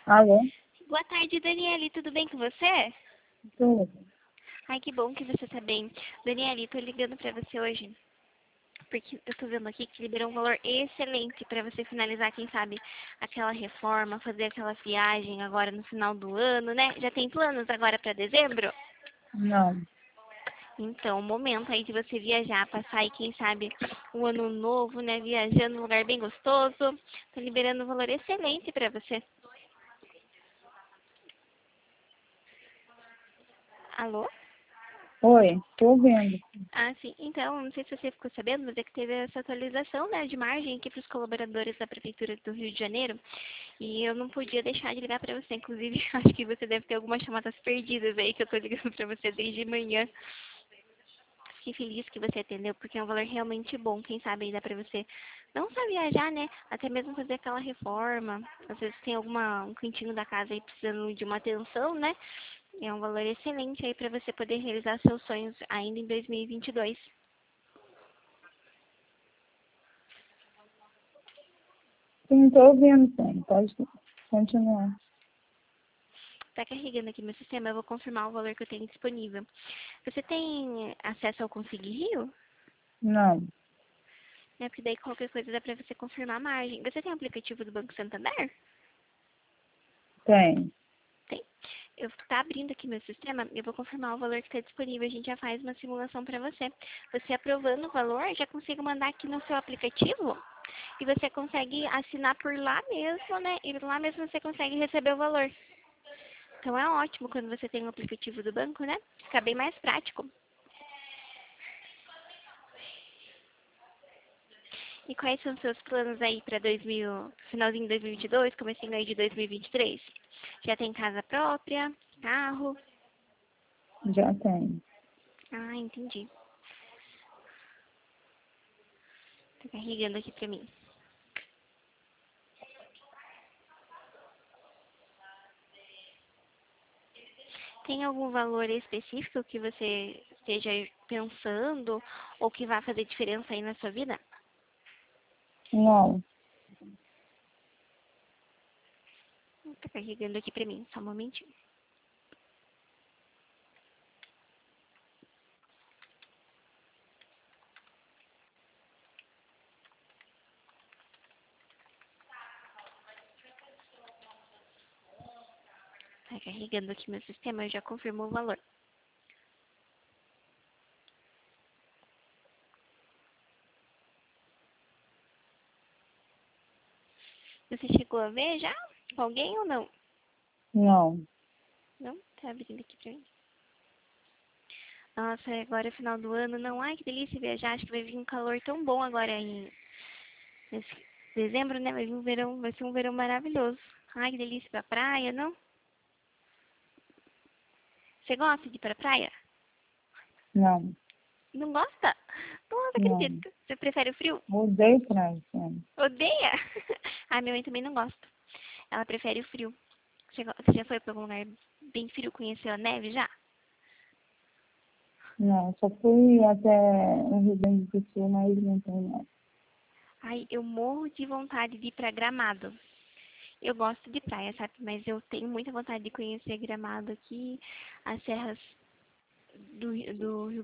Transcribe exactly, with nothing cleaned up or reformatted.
Alô? Boa tarde, Daniele. Tudo bem com você? Tudo. Ai, que bom que você está bem. Daniele, tô ligando para você hoje porque eu tô vendo aqui que liberou um valor excelente para você finalizar, quem sabe, aquela reforma, fazer aquela viagem agora no final do ano, né? Já tem planos agora para dezembro? Não. Então, o momento aí de você viajar, passar aí, quem sabe, um ano novo, né? Viajando num lugar bem gostoso. Tô liberando um valor excelente para você. Alô? Oi, tô vendo. Ah, sim. Então, não sei se você ficou sabendo, mas é que teve essa atualização, né, de margem aqui para os colaboradores da Prefeitura do Rio de Janeiro. E eu não podia deixar de ligar para você. Inclusive, acho que você deve ter algumas chamadas perdidas aí que eu tô ligando para você desde manhã. Fiquei feliz que você atendeu, porque é um valor realmente bom. Quem sabe aí dá para você não só viajar, né, até mesmo fazer aquela reforma. Às vezes tem alguma, um cantinho da casa aí precisando de uma atenção, né? É um valor excelente aí para você poder realizar seus sonhos ainda em dois mil e vinte e dois. Sim, tô ouvindo, sim. Pode continuar. Está carregando aqui meu sistema, eu vou confirmar o valor que eu tenho disponível. Você tem acesso ao Consegui Rio? Não, É porque daí qualquer coisa dá para você confirmar a margem. Você tem o aplicativo do Banco Santander? tem. Tem. Eu tá abrindo aqui meu sistema, eu vou confirmar o valor que está disponível. A gente já faz uma simulação para você. Você aprovando o valor, já consigo mandar aqui no seu aplicativo e você consegue assinar por lá mesmo, né? E lá mesmo você consegue receber o valor. Então é ótimo quando você tem o aplicativo do banco, né? Fica bem mais prático. E quais são os seus planos aí para dois mil, finalzinho de dois mil e vinte e dois, comecinho aí de dois mil e vinte e três? Já tem casa própria, carro? Já tem. Ah, entendi. Tá carregando aqui pra mim. Tem algum valor específico que você esteja pensando ou que vai fazer diferença aí na sua vida? Não. Tá carregando aqui pra mim, só um momentinho. Tá carregando aqui meu sistema, eu já confirmo o valor. Você chegou a ver já? Com alguém ou não? Não. Não? Tá abrindo aqui pra mim. Nossa, agora é final do ano, não? Ai, que delícia viajar. Acho que vai vir um calor tão bom agora em nesse dezembro, né? Vai vir um verão, vai ser um verão maravilhoso. Ai, que delícia pra praia, não? Você gosta de ir pra praia? Não. Não gosta? Nossa, Não. acredito. Você prefere o frio? Mudei pra isso. Odeia? A minha mãe também não gosta. Ela prefere o frio. Você go- você já foi pra algum lugar bem frio, conheceu a neve já? Não, só fui até o Rio Grande do Sul, mas não tem mais. Ai, eu morro de vontade de ir pra Gramado. Eu gosto de praia, sabe? Mas eu tenho muita vontade de conhecer Gramado aqui, as serras do, do Rio